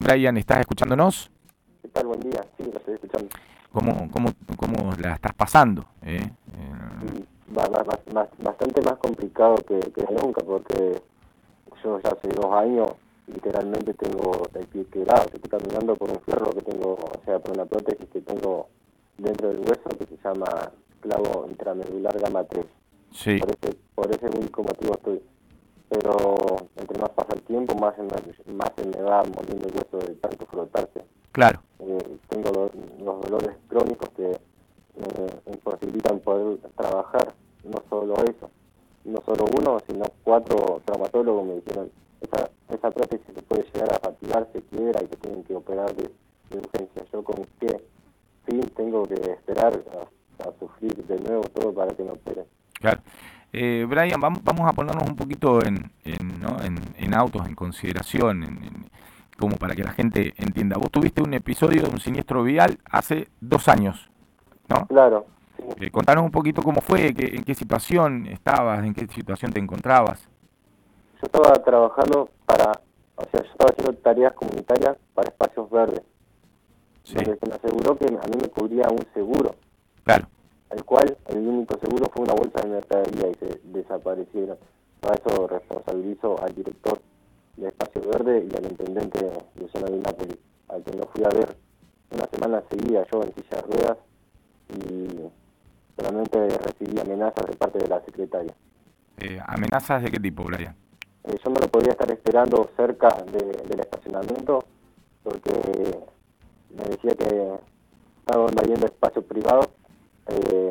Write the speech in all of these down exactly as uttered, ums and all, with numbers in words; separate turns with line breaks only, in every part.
Brian, ¿estás escuchándonos?
¿Qué tal? Buen día. Sí, lo estoy escuchando.
¿Cómo, cómo, cómo la estás pasando? ¿Eh? Eh,
Sí, va, va- va- más- bastante más complicado que, que nunca, porque yo ya hace dos años literalmente tengo el pie quebrado. Estoy caminando por un fierro que tengo, o sea, por una prótesis que tengo dentro del hueso que se llama clavo intramedular gamma tres.
sí,
Por ese, por ese único motivo estoy. Pero entre más pasa el tiempo, más se me, más se me va moliendo el hueso de tanto frotarse.
claro,
Eh, tengo los, los dolores crónicos que me imposibilitan poder trabajar. No solo eso, no solo uno, sino cuatro traumatólogos me dijeron, esa, esa prótesis se puede llegar a fatigar, se quiebra y te tienen que operar de, de urgencia. Yo con qué fin tengo que esperar a, a sufrir de nuevo todo para que me operen.
claro. Eh, Brian, vamos, vamos a ponernos un poquito en, en, ¿no? en, en autos, en consideración, en, en- como para que la gente entienda. Vos tuviste un episodio de un siniestro vial hace dos años, ¿no?
Claro, sí.
Eh, contanos un poquito cómo fue, qué- en qué situación estabas, en qué situación te encontrabas.
Yo estaba trabajando para, o sea, yo estaba haciendo tareas comunitarias para espacios verdes,
Sí,
donde se me aseguró que a mí me cubría un seguro,
claro.
el cual el único seguro fue una bolsa de mercadería y se desaparecieron. Para eso responsabilizo al director de Espacio Verde y al intendente Luciano Di Napoli, al que lo fui a ver una semana seguida yo en silla de ruedas y solamente recibí amenazas de parte de la secretaria.
Eh, ¿amenazas de qué tipo, Brian?
Eh, yo no lo podía estar esperando cerca de, del estacionamiento porque me decía que estaba invadiendo espacio privado eh,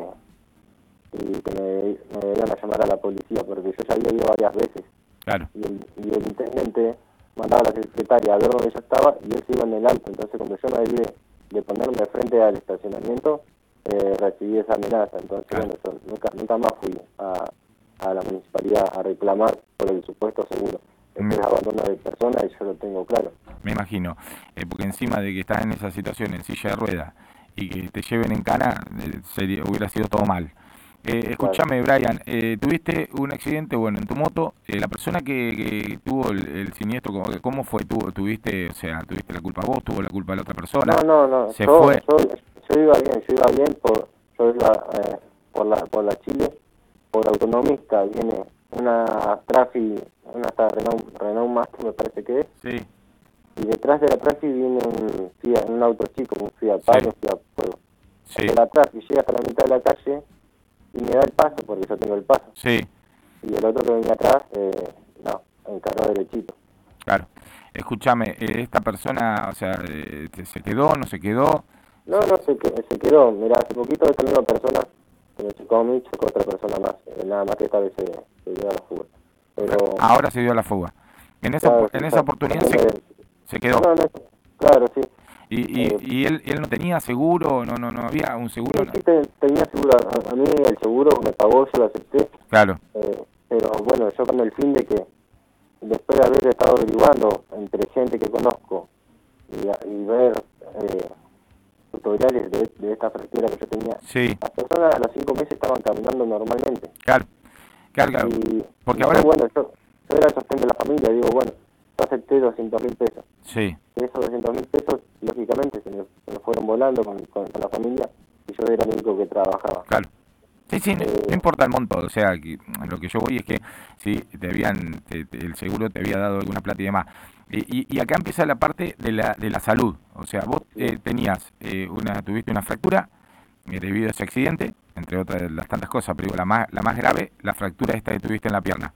y que me, me iban a llamar a la policía porque yo ya había ido varias veces
Claro,
y el, y el intendente mandaba a la secretaria a ver dónde yo estaba y él se iba en el auto. Entonces, como yo me debí de ponerme frente al estacionamiento, eh, recibí esa amenaza. Entonces,
claro.
bueno, yo nunca, nunca más fui a, a la municipalidad a reclamar por el supuesto seguro. Esto
Me,
es abandono de personas y yo lo tengo claro.
me imagino, eh, porque encima de que estás en esa situación, en silla de ruedas, y que te lleven en cana, eh, sería, hubiera sido todo mal. Eh,
Claro.
escúchame, Brian, eh, tuviste un accidente, bueno, en tu moto, eh, la persona que, que tuvo el, el siniestro, ¿cómo, cómo fue? ¿Tuvo, tuviste, o sea, tuviste la culpa vos, tuvo la culpa la otra
No,
persona?
no, no.
¿Se
Yo,
fue?
yo, yo iba bien, yo iba bien por, yo iba eh, por la, por la Chile, por autonomista, viene una Trafi, una hasta Renault, Renault Master me parece que es,
Sí,
y detrás de la Trafi viene un Fiat, un auto chico, un Fiat
sí,
Palio, un Fiat Fuego.
sí,
El de la Trafi llega hasta la mitad de la calle y me da el paso, porque yo tengo el paso.
sí,
Y el otro que venía atrás, eh, no, encaró derechito.
claro. Escúchame, eh, esta persona, o sea, eh, ¿se quedó, no se quedó?
No, no, se, que- se quedó. Mira, hace poquito esta misma persona que me chocó a mí, chocó a otra persona más. Eh, nada más que esta vez se, se dio a la fuga. Pero,
Ahora se dio la fuga. En esa,
claro,
op-
sí,
en esa
ya,
oportunidad
también
se,
me-
se
No,
quedó.
no, no, claro, sí.
Y, y,
Eh,
y él, él no tenía seguro, no, no, no había un
sí,
seguro. No.
sí, te- tenía seguro. A, a mí el seguro me pagó, yo lo acepté.
Claro,
Eh, pero bueno, yo con el fin de que, después de haber estado averiguando entre gente que conozco y, a- y ver eh, tutoriales de, de esta fractura que yo tenía,
sí,
las personas a los cinco meses estaban caminando normalmente.
claro, claro, claro.
Y,
Porque
y
ahora,
yo, bueno, yo, yo era el sostén de la familia, digo, bueno, yo acepté doscientos mil pesos.
sí,
Y esos doscientos mil pesos, lógicamente, se me, se me fueron volando con, con, con la familia y yo era el único que trabajaba.
claro. Sí, sí, no, no
Eh,
importa el monto, o sea, que, lo que yo voy es que si te habían, te- te- el seguro te había dado alguna plata y demás. Y, y- y acá empieza la parte de la, de la salud, o sea, vos
sí,
eh, tenías eh, una, tuviste una fractura eh, debido a ese accidente, entre otras de las tantas cosas, pero digo, la más, la más grave, la fractura esta que tuviste en la pierna.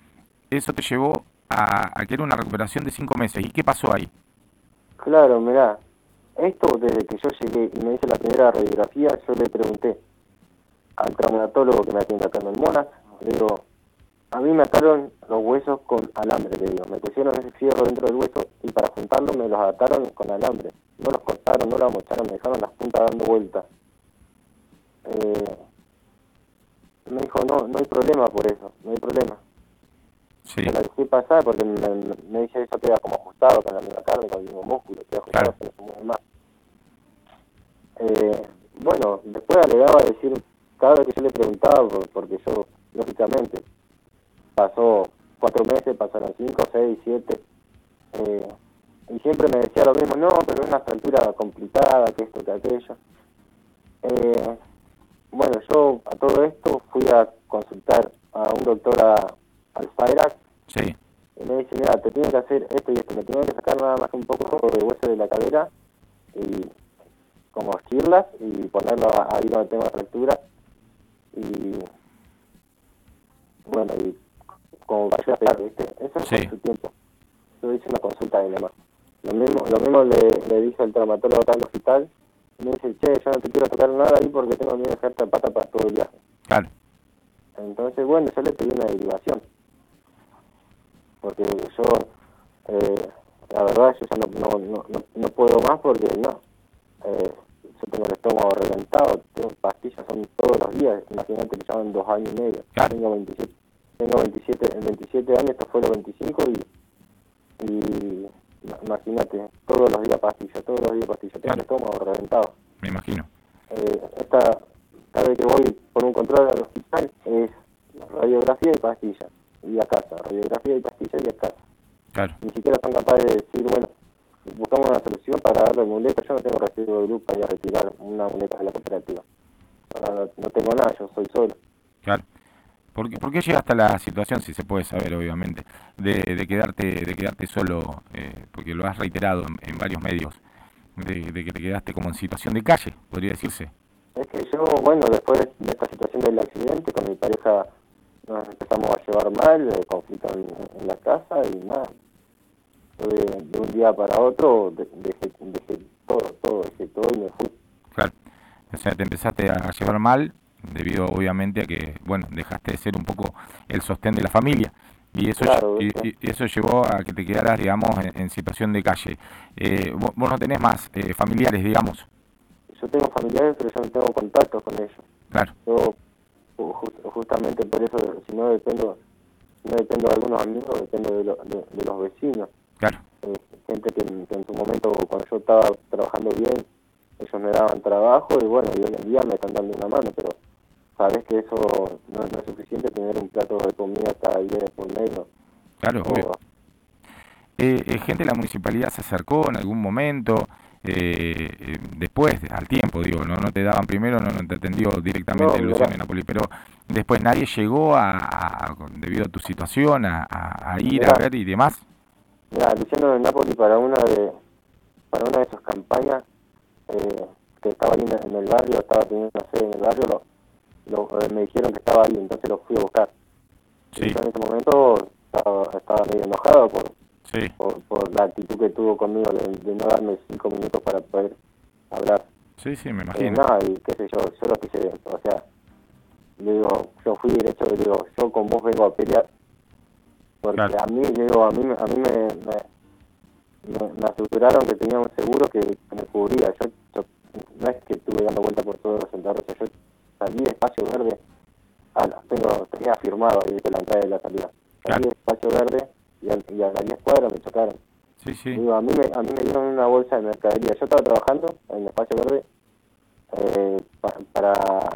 Eso te llevó a, a que era una recuperación de cinco meses. ¿Y qué pasó ahí?
claro, mirá, esto desde que yo llegué y me hice la primera radiografía, yo le pregunté al traumatólogo que me atiende acá en el Monas, le digo, a mí me ataron los huesos con alambre, le digo, me pusieron ese fierro dentro del hueso y para juntarlo me los ataron con alambre. No los cortaron, no los amocharon, me dejaron las puntas dando vueltas. Eh, me dijo, no, no hay problema por eso, no hay problema.
Sí,
Me la dejé pasar porque me, me, me dice eso queda como ajustado con la misma carne, con el mismo músculo, queda ajustado,
claro,
pero se mueve más. Eh, bueno, después alegaba a decir, cada vez que yo le preguntaba, por- porque yo, lógicamente, pasó cuatro meses, pasaron cinco, seis, siete, eh, y siempre me decía lo mismo, no, pero es una fractura complicada, que esto, que aquello. Eh, bueno, yo a todo esto fui a consultar a un doctor a, al FAERAC,
Sí,
y me dice, mira, te tienen que hacer esto y esto, me tienen que sacar nada más un poco de hueso de la cadera, y como esquirlas, y ponerlo ahí donde tengo la fractura, y bueno, y como vaya a pegar, ¿viste? Eso es
sí,
con su tiempo. Yo hice una consulta de nomás. Lo mismo, lo mismo le, le dije al traumatólogo acá al hospital, y me dice, che, yo no te quiero tocar nada ahí porque tengo miedo de dejarte la pata para todo el viaje.
claro,
Entonces, bueno, yo le pedí una derivación, porque yo, eh, la verdad, yo ya no, no, no, no, no puedo más porque no. Eh, yo tengo el estómago reventado, tengo pastillas, son todos los días, imagínate que llevan dos años y medio.
claro,
Tengo veintisiete, tengo veintisiete, veintisiete años, esto fue los veinticinco y, y imagínate, todos los días pastillas, todos los días pastillas, tengo el
claro,
estómago reventado.
me imagino.
Eh, esta, cada vez que voy por un control al hospital es radiografía y pastilla, y a casa, radiografía y pastilla y a casa.
Claro,
Ni siquiera son capaces de decir, bueno, buscamos una solución para darle muleta. Yo no tengo recibo de luz para ir a retirar una muleta de la cooperativa. Ahora no, no tengo nada, yo soy solo.
claro. ¿Por qué, por qué llegaste a la situación, si se puede saber, obviamente, de, de quedarte de quedarte solo, eh, porque lo has reiterado en, en varios medios, de, de que te quedaste como en situación de calle, podría decirse?
Es que yo, bueno, después de esta situación del accidente, con mi pareja nos empezamos a llevar mal, eh, conflicto en, en la casa y nada. Yo de, de un día para otro de- dejé, dejé todo, todo, dejé todo y me fui.
Claro. O sea, te empezaste a llevar mal debido obviamente a que, bueno, dejaste de ser un poco el sostén de la familia. Y eso, lle-
Claro,
y,
¿viste?
y eso llevó a que te quedaras, digamos, en, en situación de calle. Eh, vos, vos no tenés más eh, familiares, digamos.
Yo tengo familiares, pero yo no tengo contactos con ellos.
Claro,
Yo, ju- justamente por eso, si no dependo, si no dependo de algunos amigos, dependo de, lo- de, de los vecinos.
claro,
Eh, gente que, en que en su momento, cuando yo estaba trabajando bien, ellos me daban trabajo y bueno, y hoy en día me están dando una mano, pero sabes que eso no, no es suficiente tener un plato de comida cada día por medio.
claro, obvio.
O,
Eh, eh, gente de la municipalidad se acercó en algún momento, eh, eh, después, al tiempo, digo, no, no te daban primero, no, no te atendió directamente
no,
Luciano
mira,
y Napoli, pero después nadie llegó a, a- debido a tu situación, a, a- a ir a
mira,
ver y demás.
mira, Luciano de Napoli para una de, para una de sus campañas, eh, que estaba ahí en, en el barrio, estaba teniendo una sede en el barrio, lo, lo- eh, me dijeron que estaba ahí, entonces lo fui a buscar. Y
Sí,
yo en ese momento estaba, estaba medio enojado por,
sí,
por, por la actitud que tuvo conmigo de, de no darme cinco minutos para poder hablar.
sí, sí, me
Eh,
imagino.
nada, y qué sé yo, yo lo quise, o sea, le digo, yo fui derecho, le digo, yo con vos vengo a pelear, porque
Claro,
a mí, le digo, a mí, a mí me, me, me, me aseguraron que tenía un seguro que, que me cubría. Yo, yo no es que estuve dando vuelta por todos los centros, yo salí de Espacio Verde, ah, no, tengo, tenía firmado ahí de la entrada y la salida. Salí
claro,
de Espacio Verde y, al, y a las diez cuadras me chocaron.
sí, sí,
Digo, a mí, me, a mí me dieron una bolsa de mercadería. Yo estaba trabajando en Espacio Verde eh, pa- para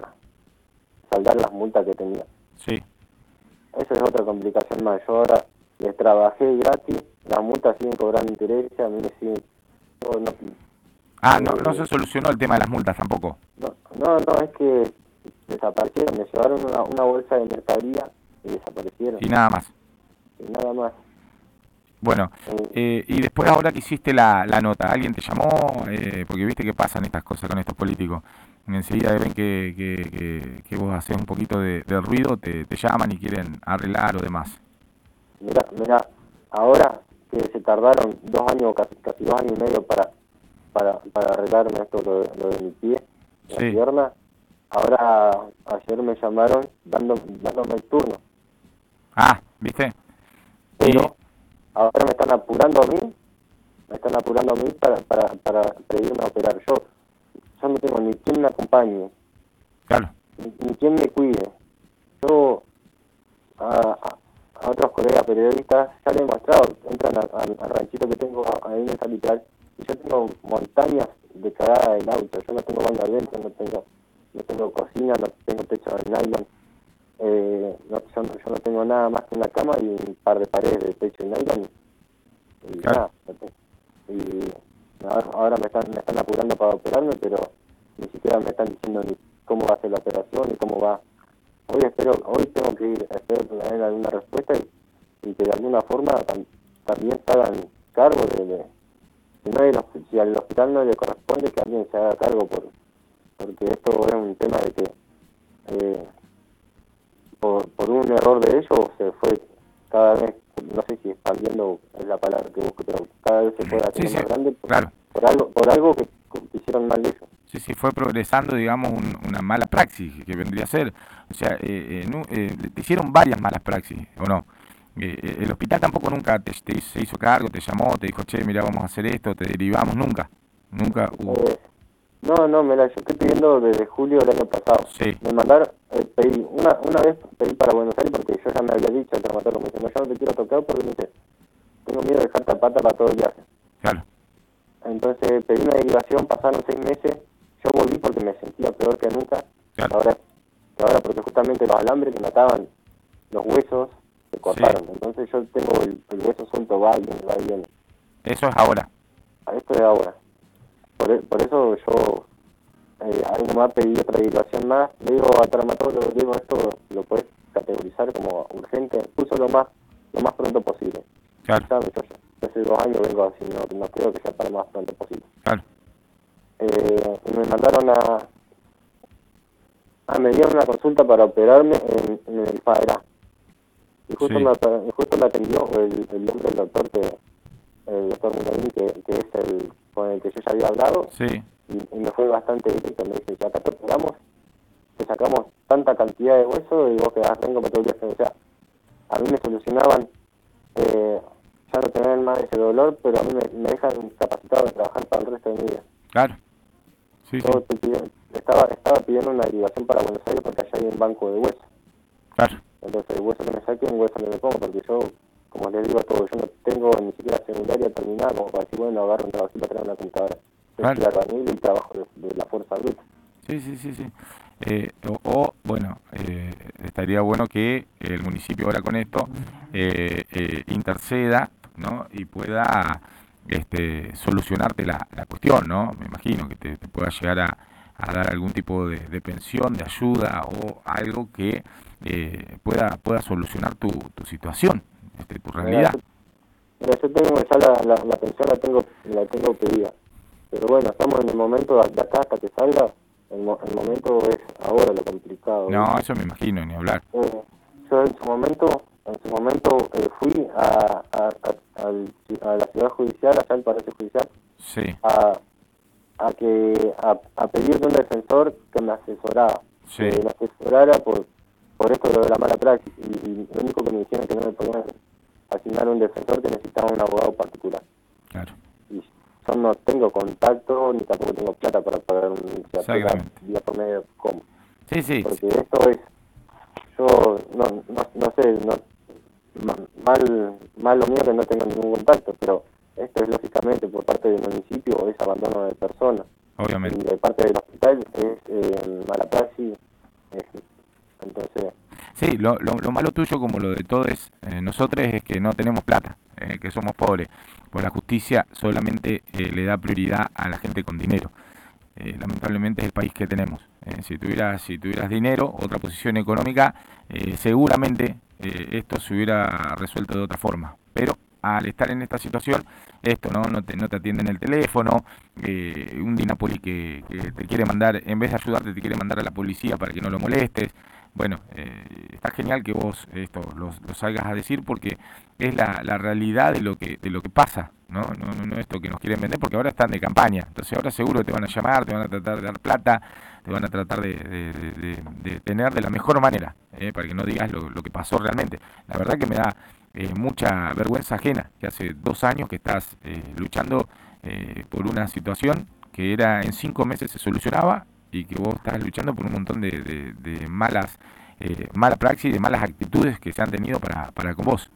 saldar las multas que tenía.
sí.
Esa es otra complicación más. Yo ahora les trabajé gratis, las multas siguen cobrando interés, a mí me siguen... yo no,
Ah, no, no
eh,
se solucionó el tema de las multas tampoco.
no, no, no, es que desaparecieron, me llevaron una, una bolsa de mercadería y desaparecieron,
Y nada más.
y nada más.
Bueno,
Eh,
eh, y después ahora que hiciste la, la nota, ¿alguien te llamó? Eh, porque viste que pasan estas cosas con estos políticos. Enseguida ven que, que, que, que vos haces un poquito de, de ruido, te, te llaman y quieren arreglar o demás.
mira, mira, ahora que se tardaron dos años, casi, casi dos años y medio para, para, para arreglarme esto, lo, de- lo de mi pie, la
Sí.
pierna, ahora ayer me llamaron dando, dándome el turno,
Ah, ¿viste? Y,
pero ahora me están apurando a mí, me están apurando a mí para, para, para pedirme a operar. Yo, yo no tengo ni quien me acompañe,
claro,
ni, ni quien me cuide. Yo a, a, a otros colegas periodistas ya le he mostrado, entran a- a- al ranchito que tengo ahí en esa literal, y yo tengo montañas de cagada del auto. Yo no tengo baño adentro, no tengo, no tengo cocina, no tengo techo de nylon. Eh, no, yo, no- yo no tengo nada más que una cama y un par de paredes de techo de nylon y
claro.
nada. No tengo. y ahora, ahora me están me están apurando para operarme, pero ni siquiera me están diciendo ni cómo va a ser la operación ni cómo va. Hoy espero, hoy tengo que ir, espero que me den alguna respuesta y, y que de alguna forma tam, también se hagan cargo de, de si, no hay, si al hospital no le corresponde que alguien se haga cargo, por, porque esto es un tema de que eh, por, por un error de ellos se fue cada vez, no sé si expandiendo es la palabra que busco, pero cada vez se fue haciendo
Sí,
más
sí,
grande por,
claro.
por algo por algo que, que hicieron mal ellos.
Sí, sí, fue progresando, digamos, un- una mala praxis que vendría a ser. O sea, eh, eh, nu- eh, te hicieron varias malas praxis, ¿o no? Eh, eh, el hospital tampoco nunca te, te se hizo cargo, te llamó, te dijo, che, mira, vamos a hacer esto, te derivamos, nunca. Nunca hubo.
Eh, no, no, mira, yo estoy pidiendo desde julio del año pasado.
Sí,
Me mandaron, eh, pedí, una, una vez pedí para Buenos Aires porque yo ya me había dicho al traumatólogo, me dice, no, yo no te quiero tocar porque me dice, tengo miedo de dejar pata para todo el viaje.
claro.
Entonces pedí una derivación, pasaron seis meses, yo volví porque me sentía peor que nunca,
Claro.
ahora, ahora porque justamente los alambres que me ataban los huesos se cortaron,
Sí.
entonces yo tengo el, el hueso suelto, va y viene, va y viene.
Eso es ahora.
A esto de ahora. Por, e- por eso yo, eh, ahí nomás pedí otra derivación más, le digo al traumatólogo, le digo, esto lo puedes categorizar como urgente, puso lo más, lo más pronto posible.
Claro,
¿Sabes? Yo, yo hace dos años vengo así, no, no creo que sea para lo más pronto posible.
claro.
Eh, y me mandaron a, a me dieron una consulta para operarme en, en el FAERA. Y justo,
Sí,
me, y justo me atendió el, el nombre del doctor, que el doctor Munaín, que, que es el con el que yo ya había hablado,
sí,
y, y me fue bastante directo. Me dice, ya acá te operamos, te sacamos tanta cantidad de hueso y vos quedás rengo para todo el viaje. O sea, a mí me solucionaban eh, ya no tener más ese dolor, pero a mí me, me dejan incapacitado de trabajar para el resto de mi vida.
claro. Sí, sí,
Yo estoy pidiendo- estaba, estaba pidiendo una derivación para Buenos Aires porque allá hay un banco de hueso.
claro.
Entonces el hueso que me saquen, un hueso que me pongo, porque yo, como les digo a todos, yo no tengo ni siquiera secundaria terminada como para decir, bueno, agarro un trabajito para traer una computadora. Yo
Claro.
soy albañil y trabajo de, de la fuerza bruta.
Sí, sí, sí, sí. Eh, o, o, bueno, eh, estaría bueno que el municipio ahora con esto eh, eh, interceda, ¿no? Y pueda este, solucionarte la, la cuestión, ¿no? Me imagino que te, te pueda llegar a, a dar algún tipo de, de pensión, de ayuda o algo que eh, pueda, pueda solucionar tu, tu situación, este, tu
Mira,
realidad.
yo, mira, yo tengo ya la, la, la pensión la tengo, la tengo pedida. Pero bueno, estamos en el momento de acá hasta que salga, el, mo- el momento es ahora lo complicado,
No,
¿viste?
eso me imagino, ni hablar.
Eh, yo en su momento, en su momento eh, fui a, a, a, al- a la ciudad judicial, allá al Palacio Judicial,
Sí,
a, a que a, a pedirle un defensor que me asesorara,
sí,
que me asesorara por por esto de la mala praxis, y, y lo único que me dijeron que no me podían asignar un defensor, que necesitaba un abogado particular.
claro,
Y yo no tengo contacto ni tampoco tengo plata para pagar un iniciativa
exactamente.
día por medio. ¿Cómo?
Sí, sí,
Porque esto es, yo no, no, no sé, no, ma- mal, mal lo mío que no tengo ningún contacto, pero esto es lógicamente por parte del municipio, es abandono de personas, y
obviamente.
de parte del hospital es eh, mala praxis, es- entonces,
Sí, lo, lo, lo malo tuyo, como lo de todos eh, nosotros, es que no tenemos plata, eh, que somos pobres. Pues la justicia solamente eh, le da prioridad a la gente con dinero. Eh, lamentablemente es el país que tenemos. Eh, si tuvieras, si tuvieras dinero, otra posición económica, eh, seguramente eh, esto se hubiera resuelto de otra forma. Pero al estar en esta situación, esto no, no te, no te atienden el teléfono, eh, un Dinapoli que, que te quiere mandar, en vez de ayudarte, te quiere mandar a la policía para que no lo molestes. Bueno, eh, está genial que vos esto lo, lo salgas a decir porque es la, la realidad de lo que de lo que pasa, ¿no? No, no, no esto que nos quieren vender, porque ahora están de campaña. Entonces ahora seguro te van a llamar, te van a tratar de dar plata, te van a tratar de, de, de, de, de tener de la mejor manera, ¿eh? Para que no digas lo, lo que pasó realmente. La verdad que me da eh, mucha vergüenza ajena que hace dos años que estás eh, luchando eh, por una situación que era en cinco meses se solucionaba y que vos estás luchando por un montón de, de, de malas eh, mala praxis, de malas actitudes que se han tenido para, para con vos.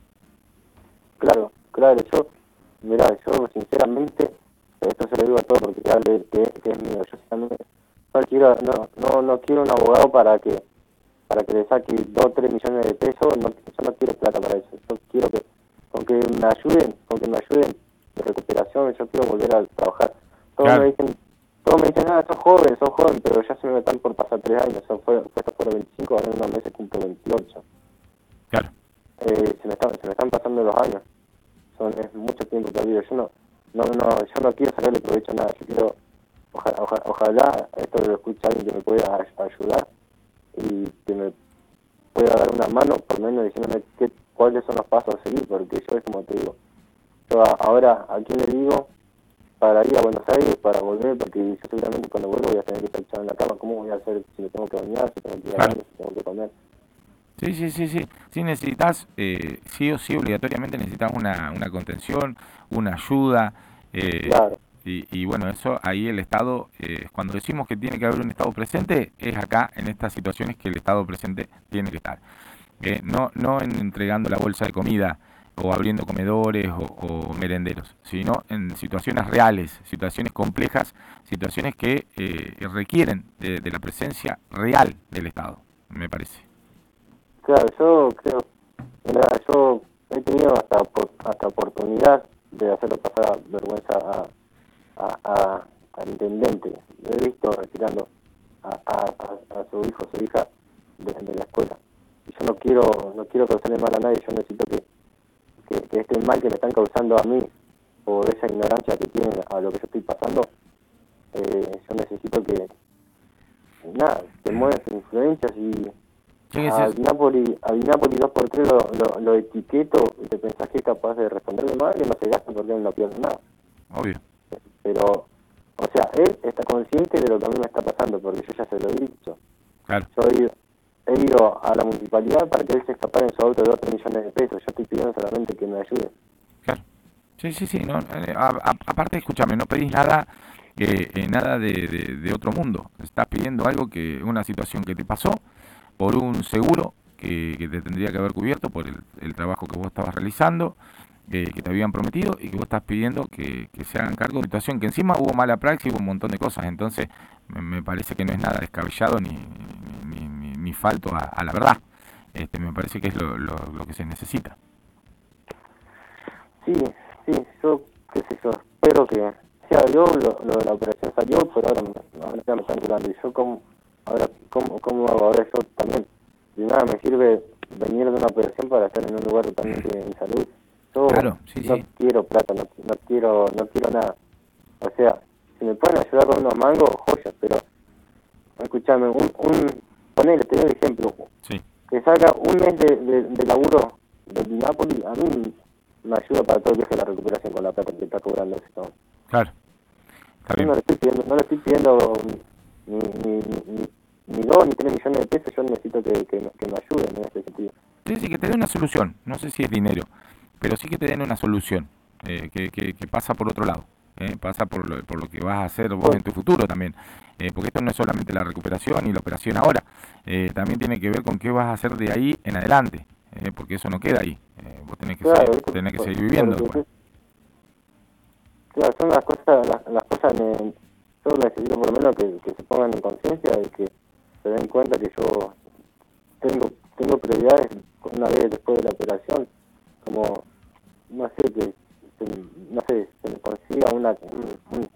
claro, claro, yo, mira, yo sinceramente, esto se lo digo a todos porque ya hablé que, que es mío, yo sinceramente no quiero, no, no, no quiero un abogado para que para que le saque dos o tres millones de pesos, no, yo no quiero plata para eso, yo quiero que, con que me ayuden, con que me ayuden de recuperación, yo quiero volver a trabajar. Todos
Claro.
me dicen, todos me dicen, ah, sos joven, sos joven, pero ya se me están por pasar tres años, son fue, fue hasta por veinticinco, ahora en unos meses cumplo veintiocho.
Claro.
Eh, se, me están, se me están pasando los años, son, es mucho tiempo perdido, yo no, no, no, yo no quiero sacarle provecho a nada, yo quiero, ojalá, ojalá, ojalá esto lo escuche alguien que me pueda ayudar y que me pueda dar una mano, por lo menos diciéndome qué, cuáles son los pasos a seguir, porque yo es como te digo, yo a, ahora a quién le digo para ir a Buenos Aires, para volver, porque yo seguramente cuando vuelvo voy a tener que estar echado en la cama, ¿cómo voy a hacer si me tengo que bañar, si tengo que ir al
Claro.
baño, si tengo que comer?
Sí, sí, sí, sí. Sí necesitas, eh, sí o sí, obligatoriamente necesitas una, una contención, una ayuda. eh,
Claro,
y, y bueno, eso ahí el Estado, eh, cuando decimos que tiene que haber un Estado presente, es acá, en estas situaciones, que el Estado presente tiene que estar. Eh, no, no en entregando la bolsa de comida o abriendo comedores o, o merenderos, sino en situaciones reales, situaciones complejas, situaciones que eh, requieren de, de la presencia real del Estado, me parece.
claro, yo creo, mira, yo he tenido hasta por- hasta oportunidad de hacerlo pasar vergüenza a, a, a- al intendente, lo he visto retirando a, a, a, a su hijo, su hija de, de la escuela. Y yo no quiero, no quiero causarle mal a nadie, yo necesito que, que, que este mal que me están causando a mí, por esa ignorancia que tienen a lo que yo estoy pasando, eh, yo necesito que, nada, que muevas influencias y
Sí, sí,
a Napoli, a Napoli dos por tres lo, lo, lo etiqueto y te pensás que es capaz de responderme mal, que no se gasta porque él no pierde nada.
obvio.
Pero, o sea, él está consciente de lo que a mí me está pasando, porque yo ya se lo he dicho.
Claro,
Yo he ido, he ido a la municipalidad para que él se escapara en su auto de dos millones de pesos. Yo estoy pidiendo solamente que me ayude.
claro. Sí, sí, sí. No, eh, a- a- aparte, escúchame, no pedís nada, eh, eh, nada de, de- de otro mundo. Estás pidiendo algo que, una situación que te pasó por un seguro que, que te tendría que haber cubierto por el, el trabajo que vos estabas realizando, eh, que te habían prometido y que vos estás pidiendo que, que se hagan cargo de una situación que encima hubo mala praxis, hubo un montón de cosas. Entonces, me, me parece que no es nada descabellado ni, ni, ni- ni falto a, a la verdad. Este, me parece que es lo, lo, lo que se necesita.
Sí, sí, yo, qué sé yo, espero que sea yo, lo, lo de la operación salió, pero ahora me, ahora ya me están curando. Y yo, ¿cómo, ahora, cómo, cómo hago? Ahora yo también, de nada me sirve venir de una operación para estar en un lugar totalmente de mi salud. Yo
Claro, sí,
no
sí.
quiero plata, no, no quiero no quiero nada. O sea, si me pueden ayudar con unos mangos, joyas, pero escúchame, un, un ponele, te doy el ejemplo,
Sí,
que salga un mes de, de, de laburo de Napoli, a mí me ayuda para todo el viaje de la recuperación con la plata que está cobrando ese chabón.
claro. Está
Yo
bien.
no le estoy pidiendo, no le estoy pidiendo ni, ni, ni, ni, ni dos ni tres millones de pesos, yo necesito que, que, que me ayuden en este sentido.
Sí, sí, que te den una solución. No sé si es dinero, pero sí que te den una solución, eh, que, que, que pasa por otro lado. eh, pasa por lo, por lo que vas a hacer vos en
Bueno,
tu futuro también. Eh, porque esto no es solamente la recuperación y la operación ahora. eh, también tiene que ver con qué vas a hacer de ahí en adelante. eh, porque eso no queda ahí. eh, vos tenés que,
claro,
seguir,
¿viste?
tenés que
Por,
seguir viviendo después.
porque claro, son las cosas, las, las cosas, me, yo necesito por lo menos que, que se pongan en conciencia y que se den cuenta que yo tengo tengo prioridades una vez después de la operación, como, no sé, que se, no sé, se me consiga una, un, un,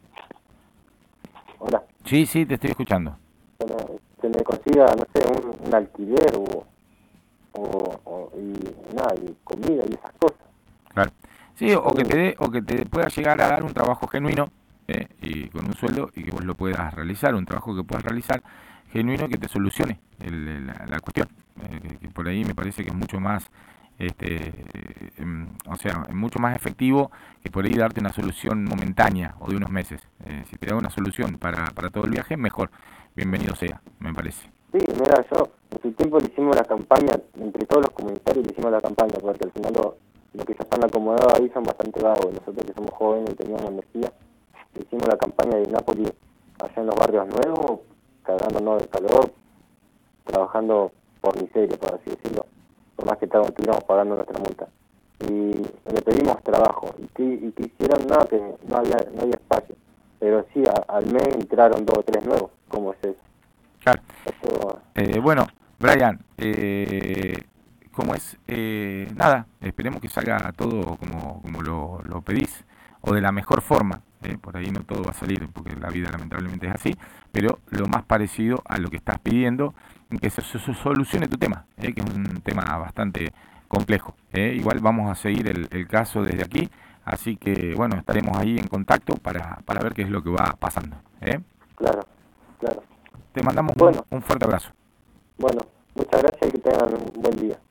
hola,
Sí, sí, te estoy escuchando.
se me, se me consiga, no sé, un, un alquiler o, o, o y nada, y comida y esas cosas.
Claro. Sí, o que
Son,
te dé, o que te pueda llegar a dar un trabajo genuino, eh, y con un sueldo y que vos lo puedas realizar, un trabajo que puedas realizar genuino que te solucione el- la, la cuestión. Eh, que, que por ahí me parece que es mucho más, este, em, o sea, es mucho más efectivo que por ahí darte una solución momentánea o de unos meses. Eh, si te da una solución para, para todo el viaje, mejor. Bienvenido sea, me parece.
sí, mira, yo en su tiempo le hicimos la campaña, entre todos los comunitarios le hicimos la campaña, porque al final lo, lo que ya están acomodados ahí son bastante vagos, nosotros que somos jóvenes y teníamos energía, le hicimos la campaña de Napoli allá en los barrios nuevos, cagándonos de calor, trabajando por miseria, por así decirlo, por más que estábamos- estuviéramos pagando nuestra multa. Y le pedimos trabajo, y que, y que hicieron nada, que no había, no había espacio, pero sí, a- al mes entraron dos o tres nuevos, ¿cómo es eso?
Claro.
Eso,
Eh, bueno, Brian, eh, ¿cómo es? Eh, nada, esperemos que salga todo como, como lo, lo pedís. o de la mejor forma. ¿eh? Por ahí no todo va a salir, porque la vida lamentablemente es así, pero lo más parecido a lo que estás pidiendo, que se, se solucione tu tema, ¿eh? que es un tema bastante complejo. ¿eh? Igual vamos a seguir el, el caso desde aquí, así que bueno, estaremos ahí en contacto para, para ver qué es lo que va pasando. ¿eh?
Claro, claro.
Te mandamos
Bueno.
un, un fuerte abrazo.
Bueno, muchas gracias y que tengan un buen día.